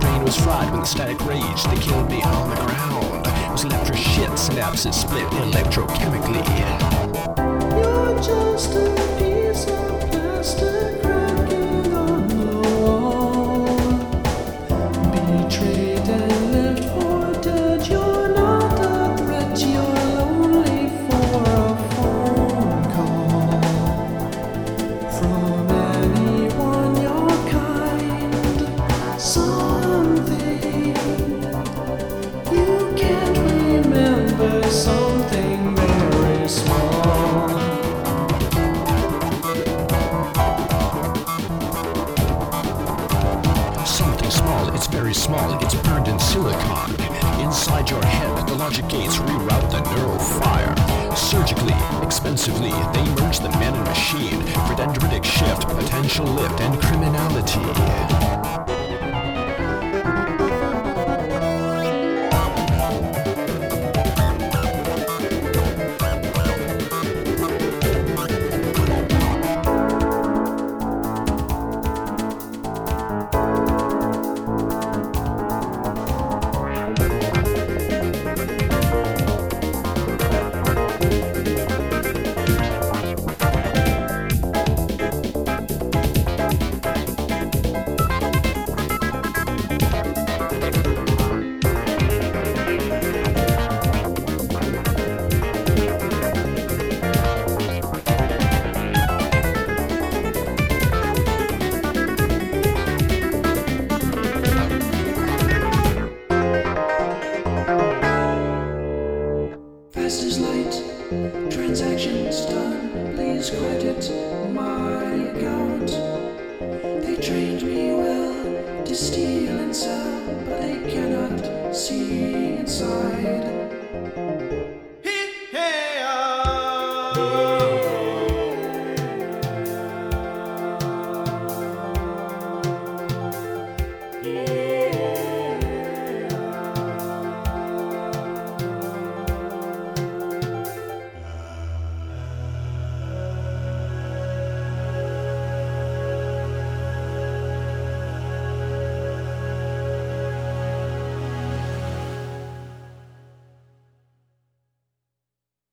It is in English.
brain was fried when the static raged. They killed me on the ground. It was electro shit, synapses split electrochemically. You're just a piece of plastic cracking on the wall. Betrayed and left for dead. You're not a threat. You're lonely for a phone call from anyone your kind. Something you can't remember. Something very small. Something small, it's very small, it's burned in silicon. Inside your head, the logic gates reroute the neural fire. Surgically, expensively, they merge the man and machine for dendritic shift, potential lift, and criminality. Fast as light, transactions done. Please credit my account. They trained me well to steal and sell, but they cannot see inside.